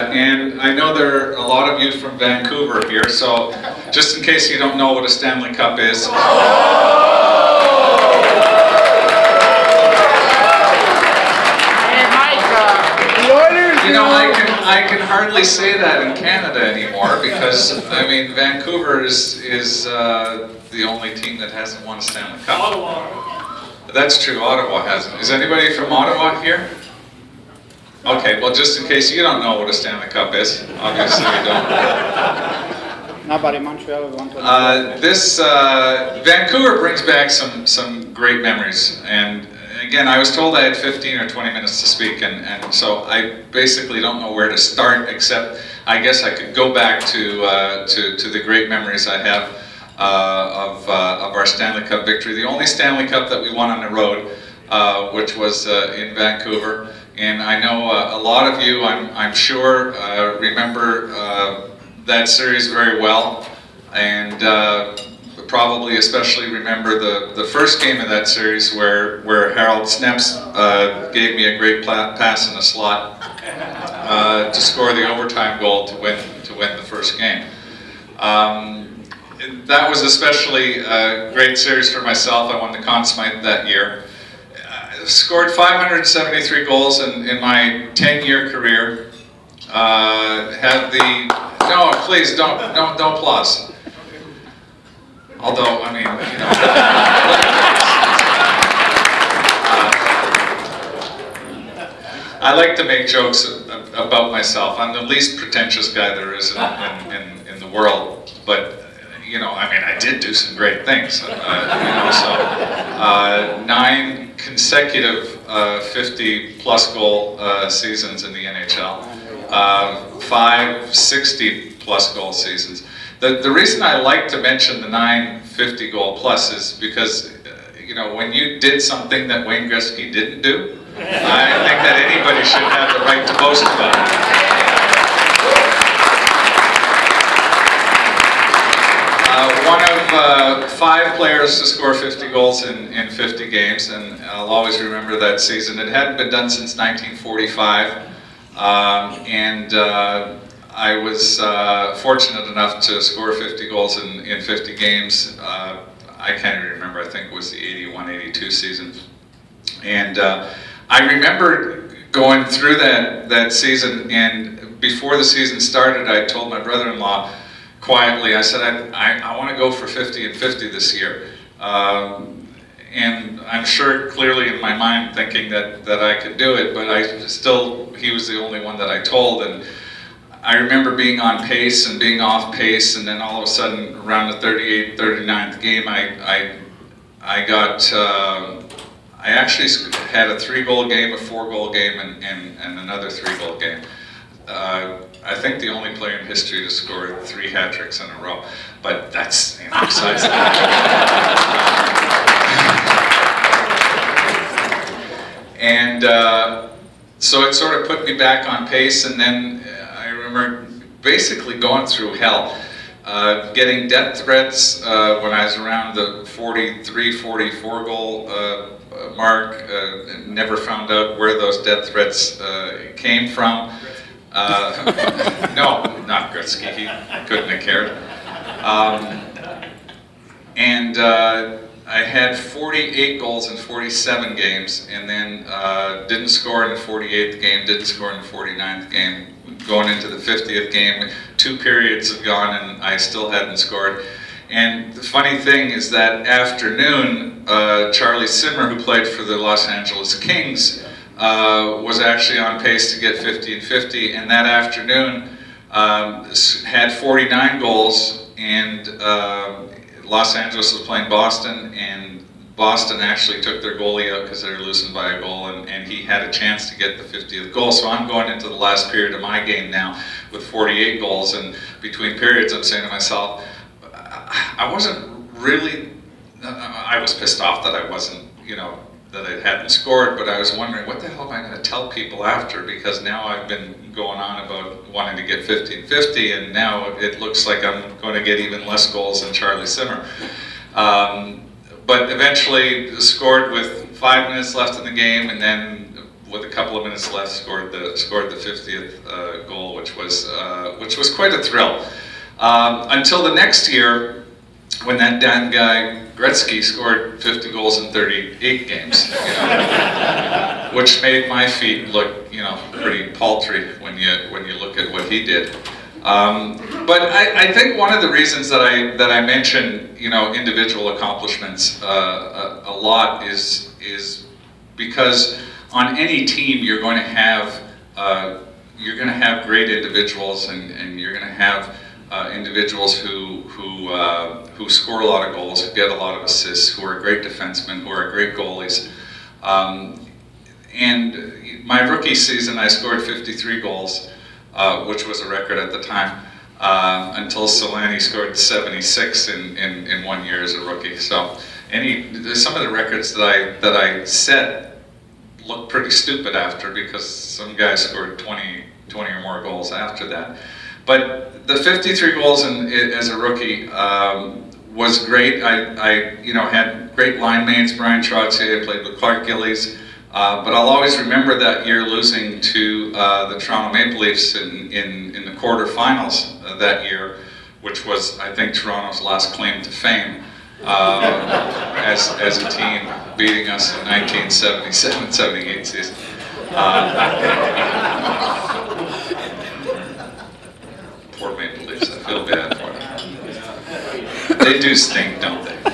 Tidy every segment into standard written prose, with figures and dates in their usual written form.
And I know there are a lot of you from Vancouver here, so just in case you don't know what a Stanley Cup is. You know, I can hardly say that in Canada anymore because, I mean, Vancouver is the only team that hasn't won a Stanley Cup. Ottawa. That's true, Ottawa hasn't. Is anybody from Ottawa here? Okay, well, just in case you don't know what a Stanley Cup is, obviously you don't. Nobody in Montreal will want to. Vancouver brings back some great memories, and again, I was told I had 15 or 20 minutes to speak, and so I basically don't know where to start, except I guess I could go back to the great memories I have of our Stanley Cup victory. The only Stanley Cup that we won on the road, which was in Vancouver. And I know a lot of you, I'm sure, remember that series very well, and probably especially remember the first game of that series where Harold Snepps gave me a great pass in the slot to score the overtime goal to win the first game. That was especially a great series for myself. I won the Conn Smythe that year. Scored 573 goals in my 10-year career. No, please don't applause. Although, I mean, you know. I like to make jokes about myself. I'm the least pretentious guy there is in the world, but you know, I mean, I did do some great things. You know, so 9 consecutive 50-plus goal seasons in the NHL, 5 60-plus goal seasons. The reason I like to mention the 9 50-goal plus is because, you know, when you did something that Wayne Gretzky didn't do, I think that anybody should have the right to boast about it. One of 5 players to score 50 goals in 50 games, and I'll always remember that season. It hadn't been done since 1945, and I was fortunate enough to score 50 goals in 50 games. I can't even remember, I think it was the 81-82 season. And I remember going through that season, and before the season started, I told my brother-in-law, quietly, I said, I want to go for 50 and 50 this year. And I'm sure clearly in my mind thinking that I could do it, but he was the only one that I told. And I remember being on pace and being off pace, and then all of a sudden around the 38th, 39th game, I actually had a 3-goal game, a 4-goal game, and another 3-goal game. I think the only player in history to score 3 hat-tricks in a row, but that's, you know, besides that. And so it sort of put me back on pace, and then I remember basically going through hell, getting death threats when I was around the 43, 44 goal mark. Never found out where those death threats came from. No, not Gretzky, he couldn't have cared. And I had 48 goals in 47 games, and then didn't score in the 48th game, didn't score in the 49th game. Going into the 50th game, 2 periods had gone and I still hadn't scored. And the funny thing is that afternoon, Charlie Simmer, who played for the Los Angeles Kings, was actually on pace to get 50 and 50, and that afternoon had 49 goals, and Los Angeles was playing Boston, and Boston actually took their goalie out because they were losing by a goal, and he had a chance to get the 50th goal. So I'm going into the last period of my game now with 48 goals, and between periods I'm saying to myself, I wasn't really, I was pissed off that I wasn't, you know, that I hadn't scored, but I was wondering, what the hell am I going to tell people after? Because now I've been going on about wanting to get 50 and 50, and now it looks like I'm going to get even less goals than Charlie Simmer. But eventually scored with 5 minutes left in the game, and then with a couple of minutes left, scored the 50th goal, which was quite a thrill. Until the next year, when that damn guy Gretzky scored 50 goals in 38 games, which made my feet look, pretty paltry when you look at what he did. But I think one of the reasons that I mention individual accomplishments a lot is because on any team you're going to have great individuals, and you're going to have individuals who score a lot of goals, who get a lot of assists, who are great defensemen, who are great goalies. And my rookie season, I scored 53 goals, which was a record at the time, until Solani scored 76 in 1 year as a rookie. So some of the records that I set look pretty stupid after, because some guys scored 20 or more goals after that. But the 53 goals as a rookie was great. I had great line mates, Bryan Trottier. I played with Clark Gillies. But I'll always remember that year losing to the Toronto Maple Leafs in the quarterfinals that year, which was, I think, Toronto's last claim to fame as a team, beating us in 1977-78 season. Poor Maple Leafs, I feel bad for them. They do stink, don't they?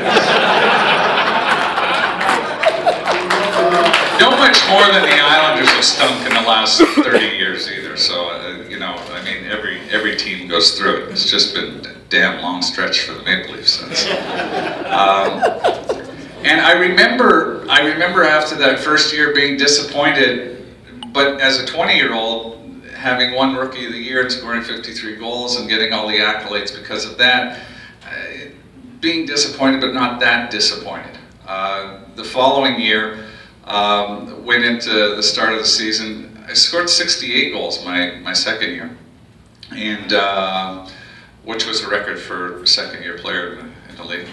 No much more than the Islanders have stunk in the last 30 years either. So, every team goes through it. It's just been a damn long stretch for the Maple Leafs. And I remember after that first year being disappointed, but as a 20-year-old, having won Rookie of the Year and scoring 53 goals and getting all the accolades because of that, being disappointed but not that disappointed. The following year, went into the start of the season, I scored 68 goals my second year, and which was a record for a second-year player in the league.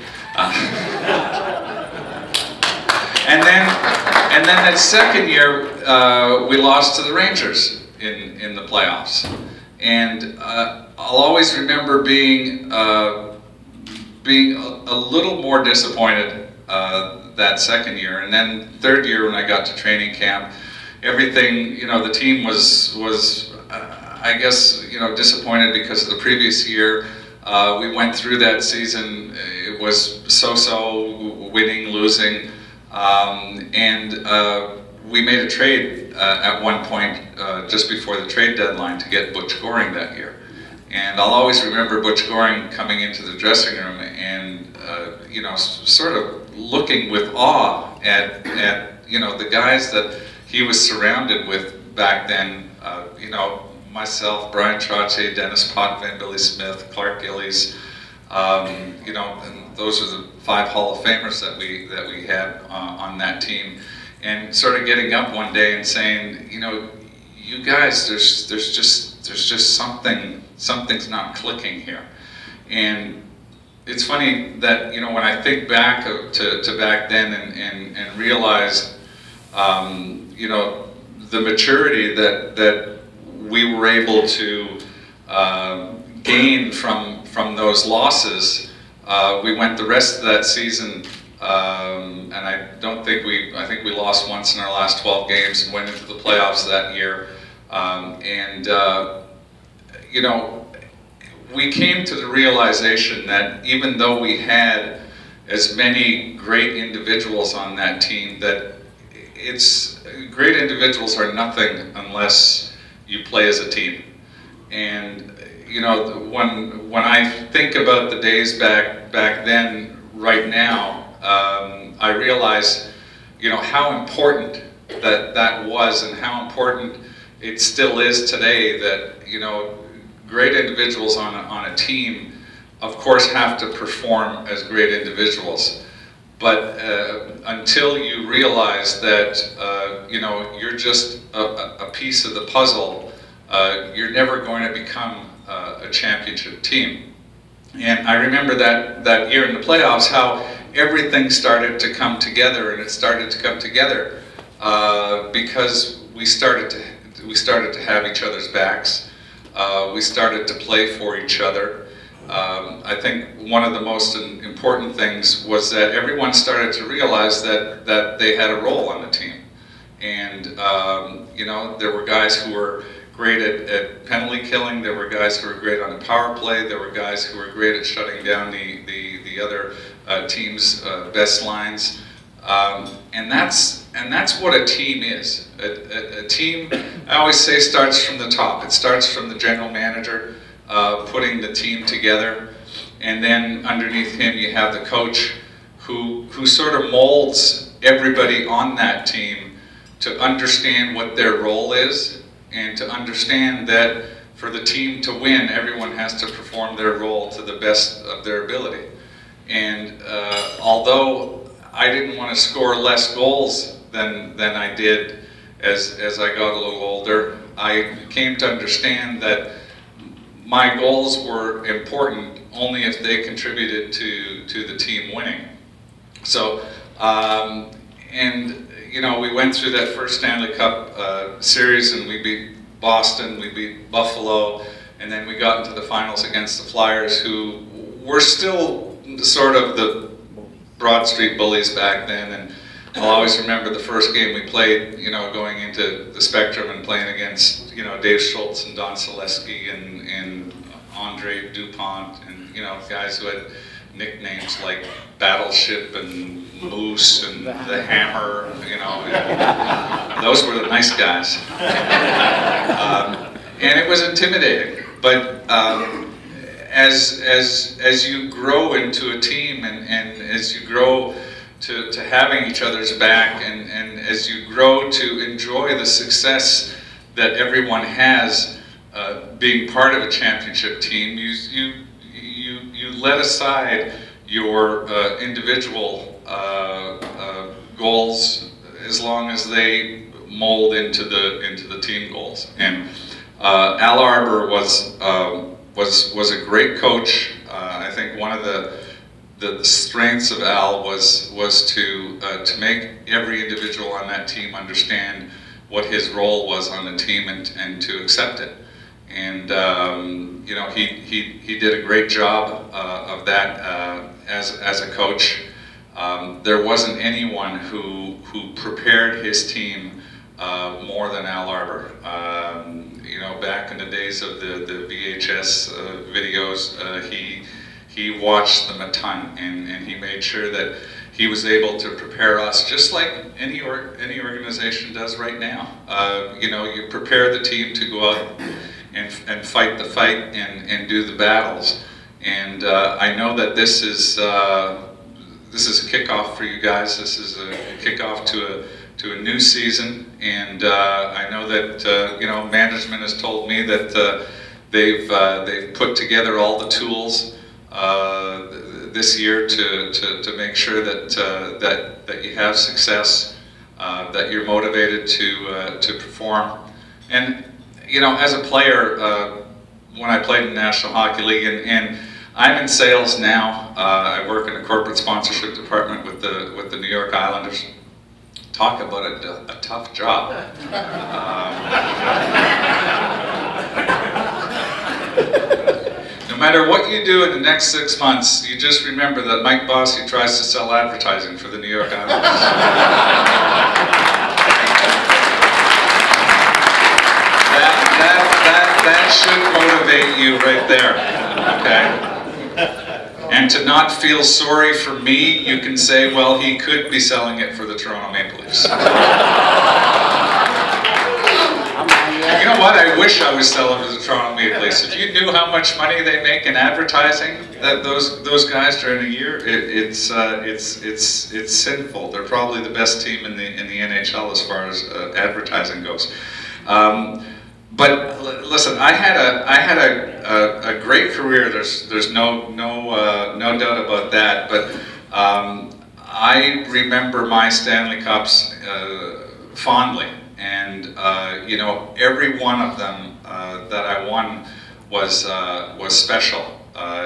And then that second year, we lost to the Rangers in the playoffs, and I'll always remember being a little more disappointed that second year. And then third year, when I got to training camp, everything, the team was I guess, disappointed because of the previous year. We went through that season. It was so-so, winning, losing, and we made a trade at one point just before the trade deadline to get Butch Goring that year. And I'll always remember Butch Goring coming into the dressing room and sort of looking with awe at the guys that he was surrounded with back then. Myself, Bryan Trottier, Dennis Potvin, Billy Smith, Clark Gillies. And those are the 5 Hall of Famers that we had on that team. And sort of getting up one day and saying, you guys, there's just something's not clicking here. And it's funny that, when I think back to back then and realize, the maturity that we were able to gain from those losses. We went the rest of that season, and I think we lost once in our last 12 games and went into the playoffs that year. We came to the realization that even though we had as many great individuals on that team, that great individuals are nothing unless you play as a team. And when I think about the days back then, right now, I realize how important that was, and how important it still is today. That great individuals on a team, of course, have to perform as great individuals. But until you realize that you're just a piece of the puzzle, you're never going to become a championship team. And I remember that year in the playoffs, how everything started to come together, and it started to come together because we started to have each other's backs. We started to play for each other. I think one of the most important things was that everyone started to realize that they had a role on the team. And you know, there were guys who were great at penalty killing, there were guys who were great on the power play, there were guys who were great at shutting down the other team's best lines. And that's what a team is. A team, I always say, starts from the top. It starts from the general manager putting the team together, and then underneath him you have the coach who sort of molds everybody on that team to understand what their role is, and to understand that for the team to win, everyone has to perform their role to the best of their ability. And although I didn't want to score less goals than I did as I got a little older, I came to understand that my goals were important only if they contributed to the team winning. So, and you know, we went through that first Stanley Cup series, and we beat Boston, we beat Buffalo, and then we got into the finals against the Flyers, who were still sort of the Broad Street Bullies back then. And I'll always remember the first game we played, you know, going into the Spectrum and playing against, you know, Dave Schultz and Don Selesky and Andre Dupont, and, you know, guys who had nicknames like Battleship and Moose and the Hammer, you know. Those were the nice guys. And it was intimidating, but as you grow into a team, and as you grow to having each other's back, and as you grow to enjoy the success that everyone has being part of a championship team, you let aside your individual goals as long as they mold into the team goals. And Al Arbour was a great coach. I think one of the strengths of Al was to make every individual on that team understand what his role was on the team, and to accept it. And you know, he did a great job of that as a coach. There wasn't anyone who prepared his team more than Al Arbour. You know, back in the days of the VHS videos, he watched them a ton, and he made sure that he was able to prepare us, just like any organization does right now. You know, you prepare the team to go out and fight the fight and do the battles. And I know that this is a kickoff for you guys. This is a kickoff to a new season, and I know that you know, management has told me that they've put together all the tools this year to make sure that you have success, that you're motivated to perform. And you know, as a player, when I played in the National Hockey League, and I'm in sales now. I work in the corporate sponsorship department with the New York Islanders. Talk about a tough job. No matter what you do in the next 6 months, you just remember that Mike Bossy tries to sell advertising for the New York Islanders. That should motivate you right there, okay? And to not feel sorry for me, you can say, well, he could be selling it for the Toronto Maple Leafs. You know what? I wish I was selling for the Toronto Maple Leafs. If you knew how much money they make in advertising, that those guys during a year, it's sinful. They're probably the best team in the NHL as far as advertising goes. But listen, I had a great career. There's no doubt about that. But I remember my Stanley Cups fondly, and you know, every one of them that I won was special.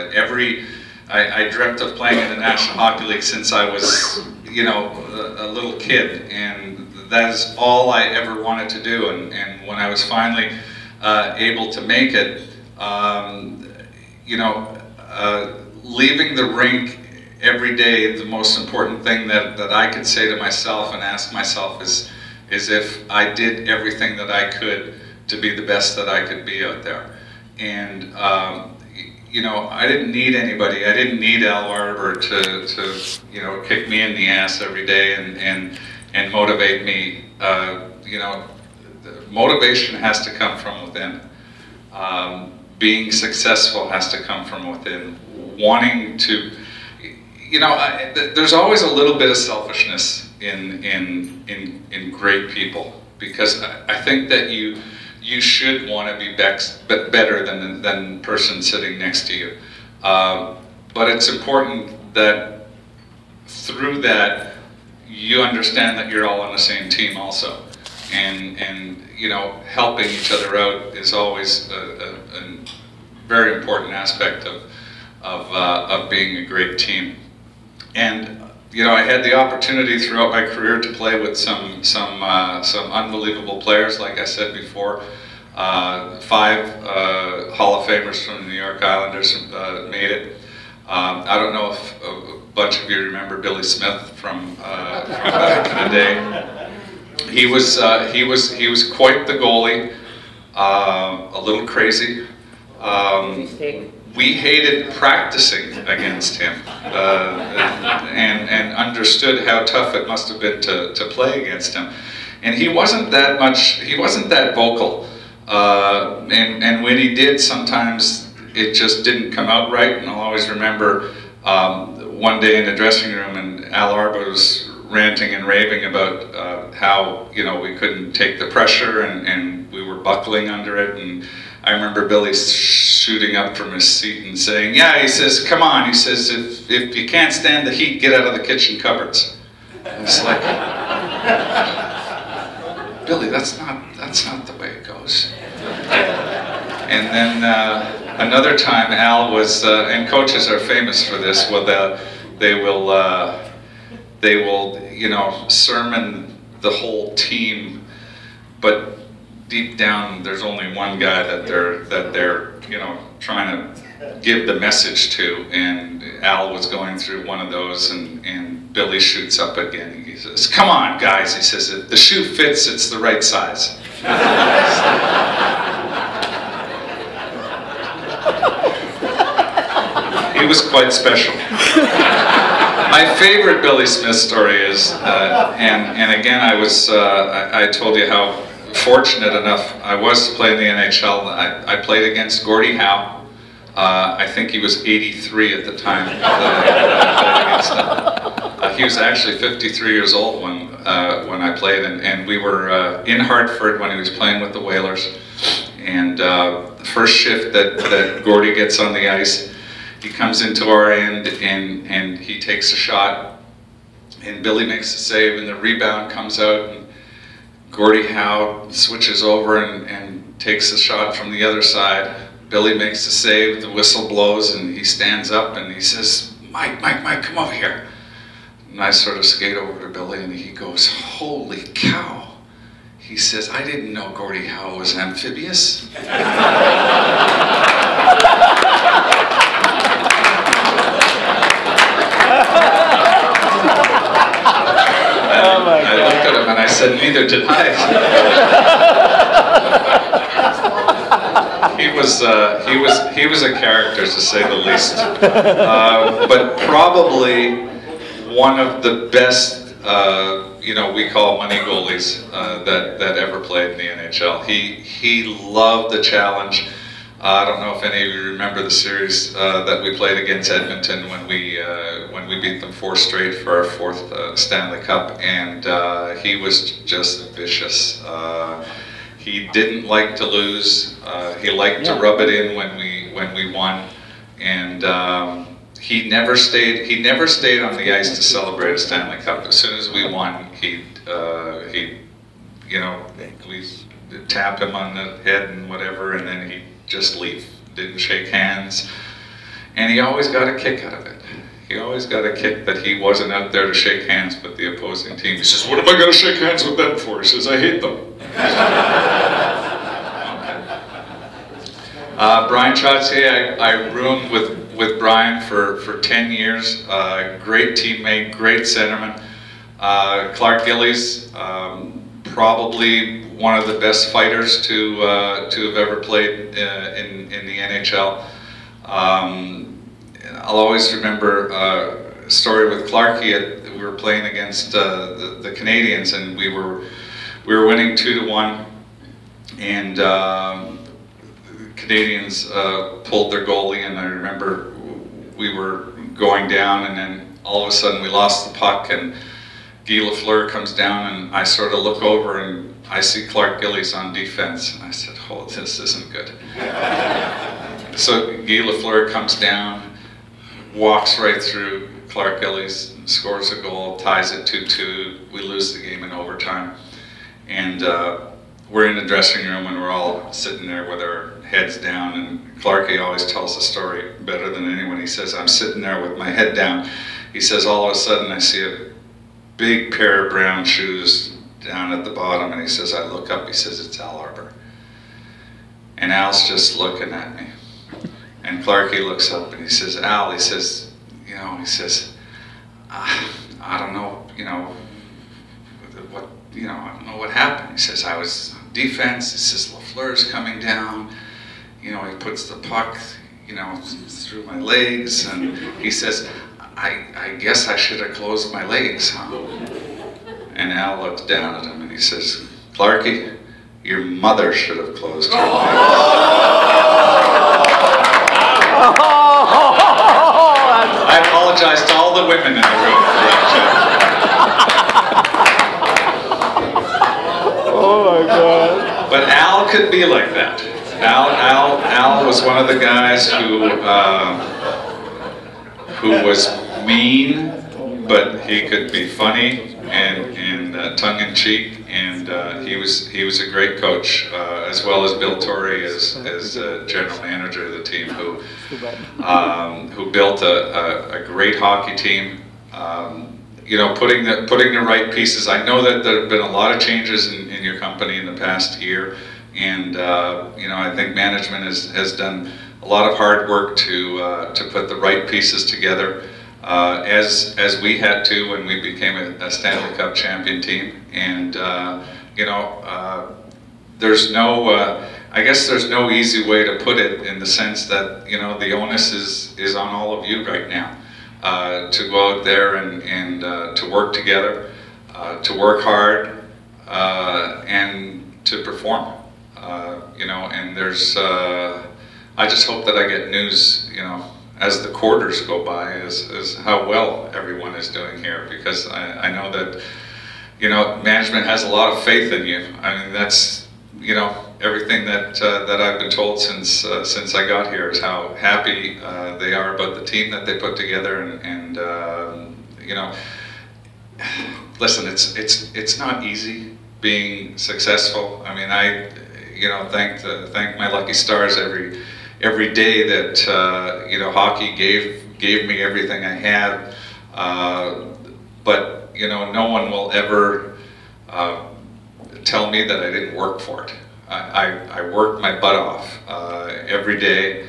I dreamt of playing in the National Hockey League since I was, you know, a little kid, and that is all I ever wanted to do. And when I was finally able to make it, you know, leaving the rink every day, the most important thing that I could say to myself and ask myself is if I did everything that I could to be the best that I could be out there. And you know, I didn't need anybody. I didn't need Al Arbour to you know, kick me in the ass every day and motivate me. You know, motivation has to come from within. Being successful has to come from within. Wanting to, you know, there's always a little bit of selfishness in great people, because I think that you should want to be better than the person sitting next to you. But it's important that through that you understand that you're all on the same team also. And you know, helping each other out is always a very important aspect of being a great team. And you know, I had the opportunity throughout my career to play with some unbelievable players. Like I said before, 5 Hall of Famers from the New York Islanders made it. I don't know if a bunch of you remember Billy Smith from back in the day. He was quite the goalie, a little crazy. We hated practicing against him, and understood how tough it must have been to play against him. And he wasn't that vocal. And when he did, sometimes it just didn't come out right. And I'll always remember one day in the dressing room, and Al Arbour was ranting and raving about how, you know, we couldn't take the pressure and we were buckling under it. And I remember Billy shooting up from his seat and saying, "Yeah," he says, "come on," he says, if you can't stand the heat, get out of the kitchen cupboards." It's like, Billy, that's not the way it goes. And then another time, Al was, and coaches are famous for this, they will, you know, sermon the whole team, but deep down, there's only one guy that they're you know, trying to give the message to. And Al was going through one of those, and Billy shoots up again. He says, "Come on, guys," he says, "if the shoe fits, it's the right size." He was quite special. My favorite Billy Smith story is, and again, I told you how fortunate enough I was to play in the NHL. I played against Gordie Howe. I think he was 83 at the time that I played against him. He was actually 53 years old when I played, and we were in Hartford when he was playing with the Whalers. And the first shift that Gordie gets on the ice, he comes into our end and he takes a shot, and Billy makes a save, and the rebound comes out, and Gordie Howe switches over and takes a shot from the other side. Billy makes the save, the whistle blows, and he stands up and he says, Mike, come over here." And I sort of skate over to Billy, and he goes, "Holy cow." He says, "I didn't know Gordie Howe was amphibious." I looked at him and I said, "Neither did I." He was a character, to say the least, but probably one of the best, you know, we call money goalies that ever played in the NHL. He loved the challenge. I don't know if any of you remember the series that we played against Edmonton when we beat them 4 straight for our 4th Stanley Cup, and he was just vicious. He didn't like to lose. He liked to rub it in when we won, and he never stayed on the ice to celebrate a Stanley Cup. As soon as we won, he'd you know, we tap him on the head and whatever, and then he'd just leave. Didn't shake hands, and he always got a kick out of it. he always got a kick that he wasn't out there to shake hands with the opposing team. He says, "What am I going to shake hands with them for?" He says, "I hate them." Brian Trottier, I roomed with Brian for 10 years. Great teammate, great centerman. Clark Gillies, probably one of the best fighters to have ever played in the NHL. I'll always remember a story with Clarkie. We were playing against the Canadians, and we were winning 2-1, and Canadians pulled their goalie, and I remember we were going down, and then all of a sudden we lost the puck, and Guy Lafleur comes down, and I sort of look over and I see Clark Gillies on defense, and I said, "Oh, this isn't good." So Guy Lafleur comes down, walks right through Clark Gillies, scores a goal, ties it 2-2. We lose the game in overtime, and we're in the dressing room, and we're all sitting there with our heads down, and Clarkie always tells the story better than anyone. He says, "I'm sitting there with my head down." He says, all of a sudden I see a big pair of brown shoes down at the bottom, and he says, I look up, he says, "It's Al Arbour." And Al's just looking at me. And Clarkie looks up and he says, "Al," he says, I don't know, I don't know what happened. He says, "I was on defense." He says, "Lafleur's coming down. He puts the puck, through my legs." And he says, I guess I should have closed my legs, huh?" And Al looks down at him and he says, "Clarkie, your mother should have closed her legs." I apologize to all the women in the room for that joke. Oh my God. But Al could be like that. Al was one of the guys who was mean, but he could be funny and tongue-in-cheek, and he was a great coach, as well as Bill Torrey as general manager of the team, who built a great hockey team. Putting the right pieces. I know that there have been a lot of changes in your company in the past year, and I think management has done a lot of hard work to put the right pieces together, as we had to when we became a Stanley Cup champion team. And there's no, I guess there's no easy way to put it, in the sense that the onus is on all of you right now. To go out there and to work together, to work hard, and to perform. And there's, I just hope that I get news, as the quarters go by, as how well everyone is doing here, because I know that, management has a lot of faith in you. I mean, that's, everything that I've been told since I got here is how happy they are about the team that they put together, and listen, it's not easy being successful. I mean, I thank my lucky stars every day that hockey gave me everything I had, but no one will ever tell me that I didn't work for it. I worked my butt off every day.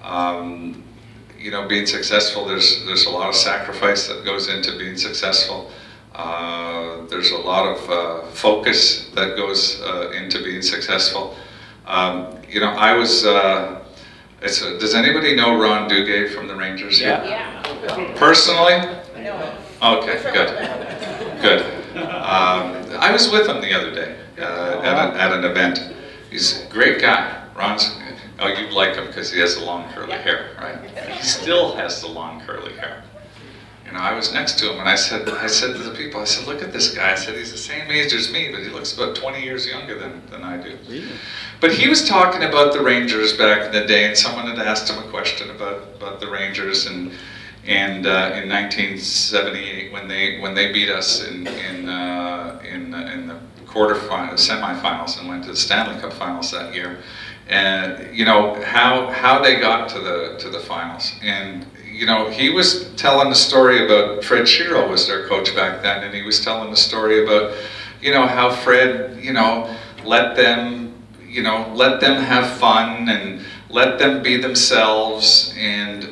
Being successful, there's a lot of sacrifice that goes into being successful. There's a lot of focus that goes into being successful. I was. Does anybody know Ron Duguay from the Rangers here? Yeah. Personally? No. Okay, good. I was with him the other day at an event. He's a great guy. Ron's, you'd like him because he has the long curly hair, right? He still has the long curly hair. I was next to him, and I said to the people, I said, "Look at this guy." I said, "He's the same age as me, but he looks about 20 years younger than I do." Really? But he was talking about the Rangers back in the day, and someone had asked him a question about the Rangers, and in 1978 when they beat us in the semifinals and went to the Stanley Cup finals that year. and you know how they got to the finals. And you know, he was telling the story about Fred Shero was their coach back then, and he was telling the story about, you know, how Fred, you know, let them have fun and let them be themselves, and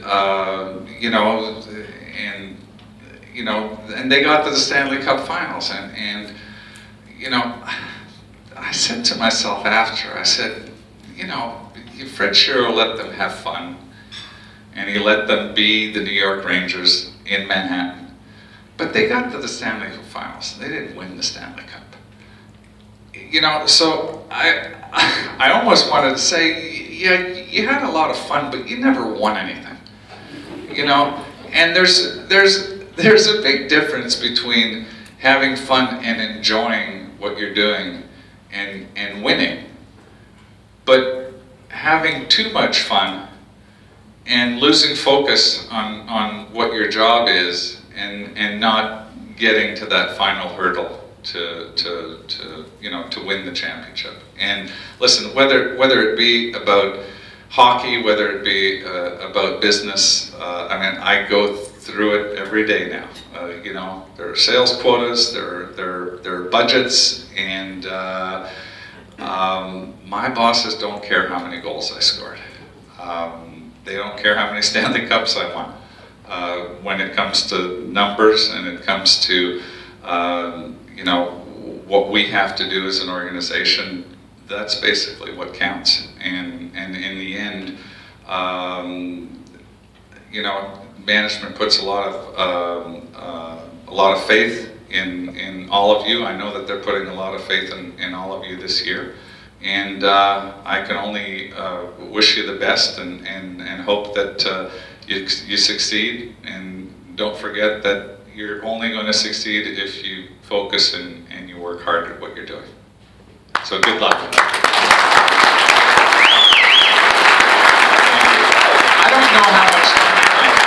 and they got to the Stanley Cup Finals, and you know, I said to myself after, I said, you know, Fred Shero let them have fun, and he let them be the New York Rangers in Manhattan, but they got to the Stanley Cup Finals. They didn't win the Stanley Cup. You know, so I almost wanted to say, yeah, you had a lot of fun, but you never won anything. You know, and there's a big difference between having fun and enjoying what you're doing and winning. But having too much fun and losing focus on what your job is and not getting to that final hurdle to win the championship. And listen, whether it be about hockey, whether it be about business, I mean, I go through it every day now. You know, there are sales quotas, there are budgets, and my bosses don't care how many goals I scored. They don't care how many Stanley Cups I won. When it comes to numbers and it comes to you know, what we have to do as an organization, that's basically what counts. And in the end, you know, management puts a lot of faith in all of you. I know that they're putting a lot of faith in all of you this year, and I can only wish you the best and hope that you succeed. And don't forget that you're only going to succeed if you focus and you work hard at what you're doing. So good luck. I don't know how much time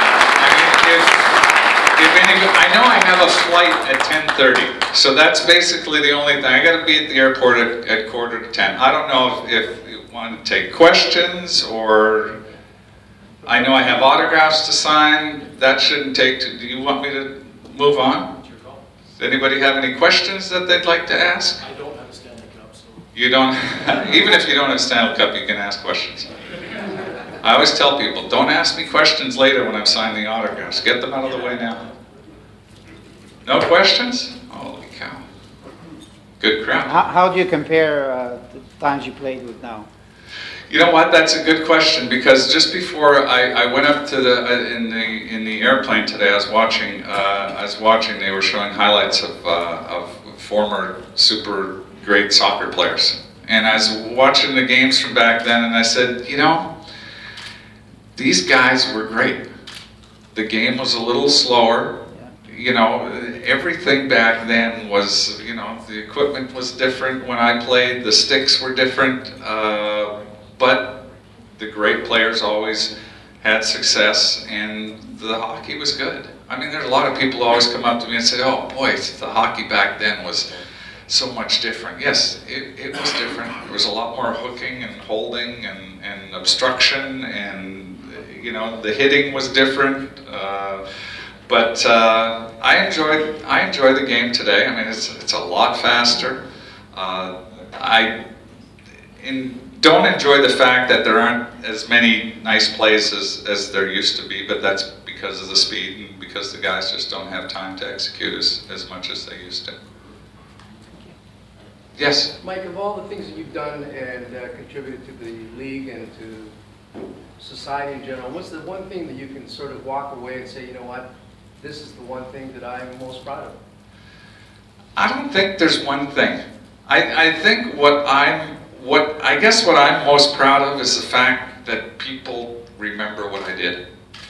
I mean, I know I have a flight at 10:30, so that's basically the only thing. I got to be at the airport at 9:45. I don't know if you want to take questions, or I know I have autographs to sign. That shouldn't take. Do you want me to move on? It's your call. Does anybody have any questions that they'd like to ask? I don't have a Stanley Cup, so. You don't. Even if you don't have Stanley Cup, you can ask questions. I always tell people, don't ask me questions later when I'm signing the autographs. Get them out of the way now. No questions? Holy cow. Good crowd. How do you compare the times you played with now? You know what? That's a good question, because just before I went up to in the airplane today, I was watching. They were showing highlights of former super great soccer players, and I was watching the games from back then, and I said, you know, these guys were great. The game was a little slower. You know, everything back then was, you know, the equipment was different when I played, the sticks were different, but the great players always had success, and the hockey was good. I mean, there's a lot of people who always come up to me and say, oh boy, the hockey back then was so much different. Yes, it was different. There was a lot more hooking and holding and obstruction, and you know, the hitting was different. But I enjoy the game today. I mean, it's a lot faster. I don't enjoy the fact that there aren't as many nice plays as there used to be, but that's because of the speed and because the guys just don't have time to execute as much as they used to. Yes? Mike, of all the things that you've done and contributed to the league and to society in general, what's the one thing that you can sort of walk away and say, you know what, this is the one thing that I'm most proud of? I don't think there's one thing. I think what I'm most proud of is the fact that people remember what I did.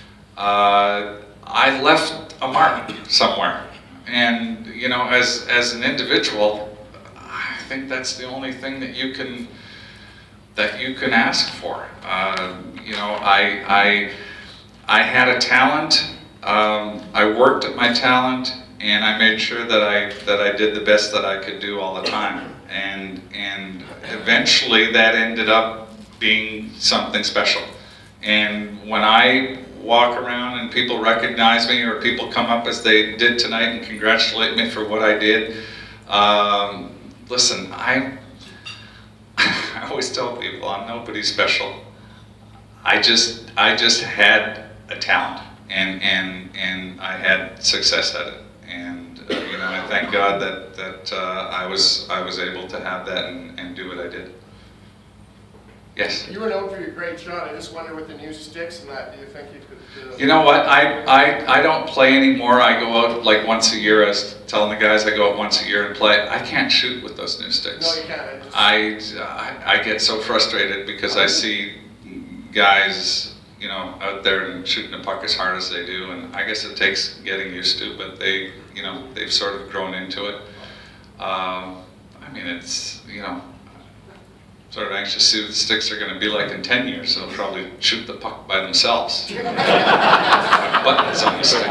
I left a mark somewhere, and you know, as an individual, I think that's the only thing that you can ask for. You know, I had a talent. I worked at my talent, and I made sure that I did the best that I could do all the time. And eventually, that ended up being something special. And when I walk around and people recognize me, or people come up as they did tonight and congratulate me for what I did, listen, I always tell people I'm nobody special. I just had a talent, and I had success at it, and you know, I thank God that I was able to have that and do what I did. Yes. You were known for your great shot. I just wonder with the new sticks and that, do you think you could? You know what? I don't play anymore. I go out like once a year. I was telling the guys I go out once a year and play. I can't shoot with those new sticks. No, you can't. I get so frustrated because I see guys, you know, out there and shooting the puck as hard as they do, and I guess it takes getting used to, but they, you know, they've sort of grown into it. I mean, it's, you know, sort of anxious to see what the sticks are going to be like in 10 years. They'll probably shoot the puck by themselves. Buttons on the stick.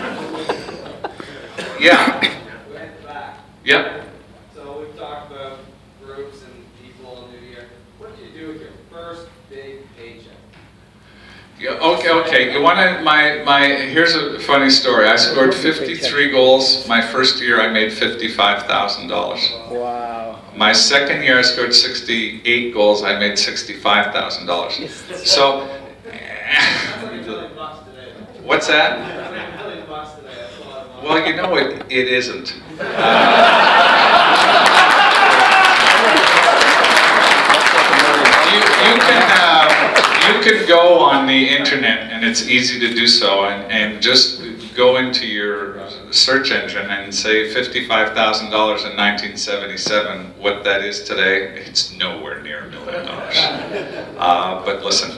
Yeah. Yep. So we've talked about groups and people in the new year. What did you do with your first big paycheck? Yeah, okay. You want to, here's a funny story. I scored 53 goals. My first year I made $55,000. Wow. My second year I scored 68 goals. I made $65,000. So, That's like $1 million today. what's that? That's like $1 million today. That's a lot of money. Well, you know, it isn't. You can go on the internet, and it's easy to do so, and just go into your search engine and say $55,000 in 1977. What that is today, it's nowhere near $1 million. But listen,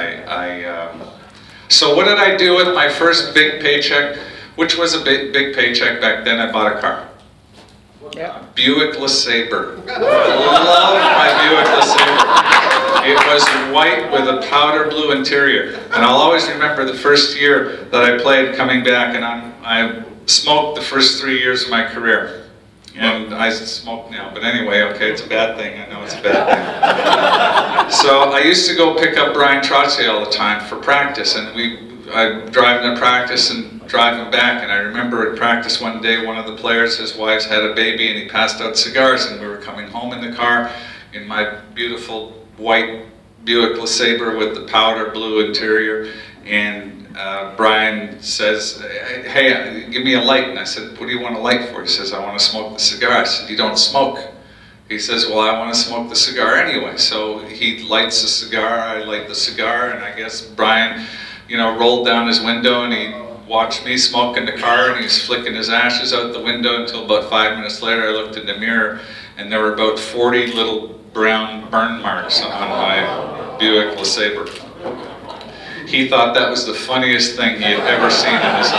so what did I do with my first big paycheck, which was a big paycheck back then? I bought a car. Yeah. Buick LeSabre. I love my Buick LeSabre. It was white with a powder blue interior. And I'll always remember the first year that I played coming back, and I smoked the first 3 years of my career. And I smoke now, but anyway, okay, it's a bad thing. I know it's a bad thing. So I used to go pick up Bryan Trottier all the time for practice, and I'd drive him to practice and drive him back. And I remember at practice one day, one of the players, his wife's had a baby, and he passed out cigars, and we were coming home in the car in my beautiful white Buick LeSabre with the powder blue interior, and Bryan says, "Hey, give me a light." And I said, "What do you want a light for?" He says, "I want to smoke the cigar." I said, "You don't smoke." He says, "Well, I want to smoke the cigar anyway." So he lights the cigar, I light the cigar, and I guess Bryan, you know, rolled down his window and he watched me smoke in the car, and he's flicking his ashes out the window until about 5 minutes later I looked in the mirror, and there were about 40 little brown burn marks on my Buick LeSabre. He thought that was the funniest thing he had ever seen in his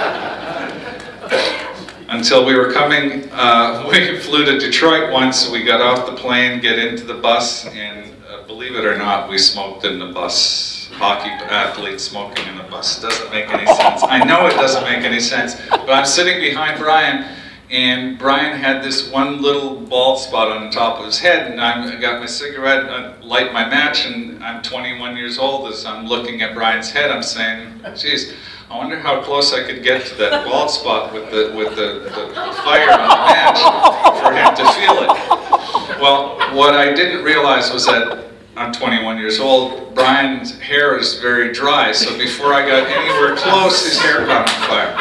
life. Until we were coming, we flew to Detroit once, we got off the plane, get into the bus, and believe it or not, we smoked in the bus. Hockey athletes smoking in the bus. Doesn't make any sense. I know it doesn't make any sense, but I'm sitting behind Bryan, and Bryan had this one little bald spot on the top of his head, and I got my cigarette, I light my match, and I'm 21 years old. As I'm looking at Bryan's head, I'm saying, geez, I wonder how close I could get to that bald spot with the fire on the match for him to feel it. Well, what I didn't realize was that I'm 21 years old. Bryan's hair is very dry, so before I got anywhere close, his hair caught on fire.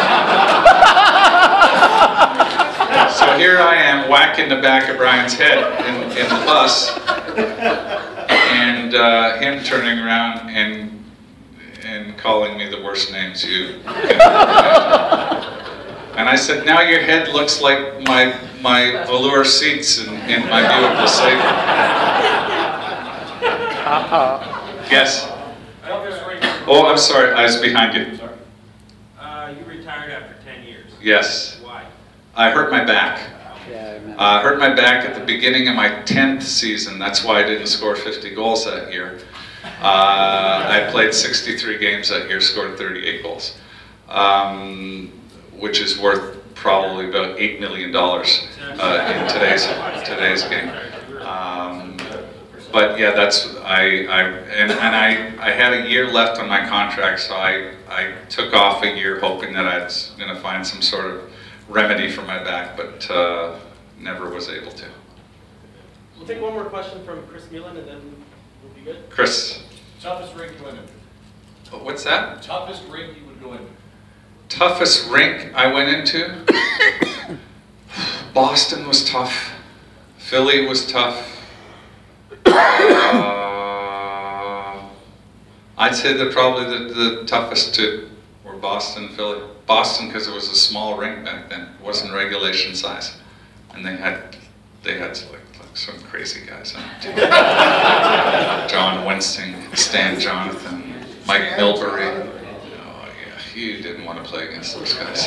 So here I am whacking the back of Bryan's head in the bus, and him turning around and calling me the worst names you can imagine. And I said, "Now your head looks like my velour seats in my Buick LeSabre." Yes. Oh, I'm sorry. I was behind you. You retired after 10 years. Yes. Why? I hurt my back. Yeah, I remember. I hurt my back at the beginning of my 10th season. That's why I didn't score 50 goals that year. I played 63 games that year, scored 38 goals, which is worth probably about $8 million in today's game. But yeah, I had a year left on my contract, so I took off a year hoping that I was going to find some sort of remedy for my back, but never was able to. We'll take one more question from Chris Mullin and then we'll be good. Chris, Toughest rink you went into? what's that? Toughest rink you would go into? Toughest rink I went into? Boston was tough. Philly was tough. I'd say that probably the toughest two were Boston and Philly. Boston because it was a small rink back then. It wasn't regulation size. And they had like some crazy guys on it. John Winston, Stan Jonathan, Mike Milbury. Oh yeah, you didn't want to play against those guys.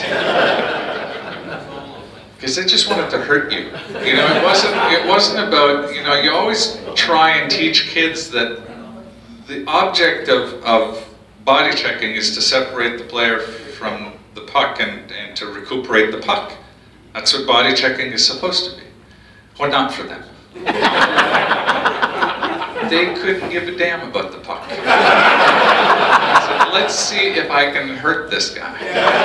Because they just wanted to hurt you. You know, it wasn't about, you know, you always try and teach kids that the object of body checking is to separate the player from the puck and to recuperate the puck. That's what body checking is supposed to be. Well, not for them. They couldn't give a damn about the puck. So let's see if I can hurt this guy.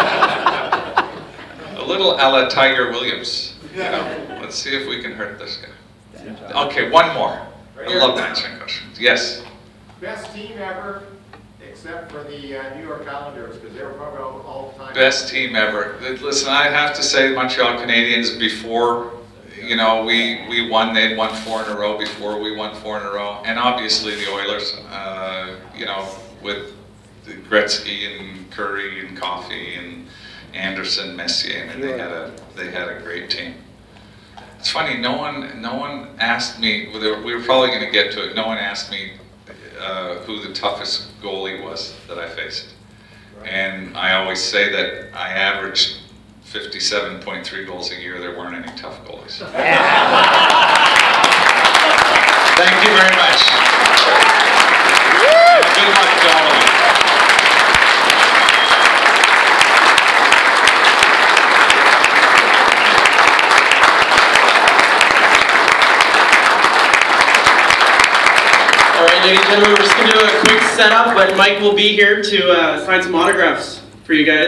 A little a la Tiger Williams. You know, let's see if we can hurt this guy. Okay, one more. I love answering questions. Yes. Best team ever, except for the New York Islanders, because they were probably all the time. Best team ever. Listen, I have to say Montreal Canadiens before, you know, we won, they'd won 4 in a row before we won 4 in a row. And obviously the Oilers, you know, with Gretzky and Curry and Coffey and Anderson, Messier, and they had a great team. It's funny, no one asked me, we were probably going to get to it, no one asked me who the toughest goalie was that I faced. And I always say that I averaged 57.3 goals a year. There weren't any tough goalies. Thank you very much. Good luck to all of you. All right, ladies and gentlemen, we're just going to do a quick setup, but Mike will be here to sign some autographs for you guys.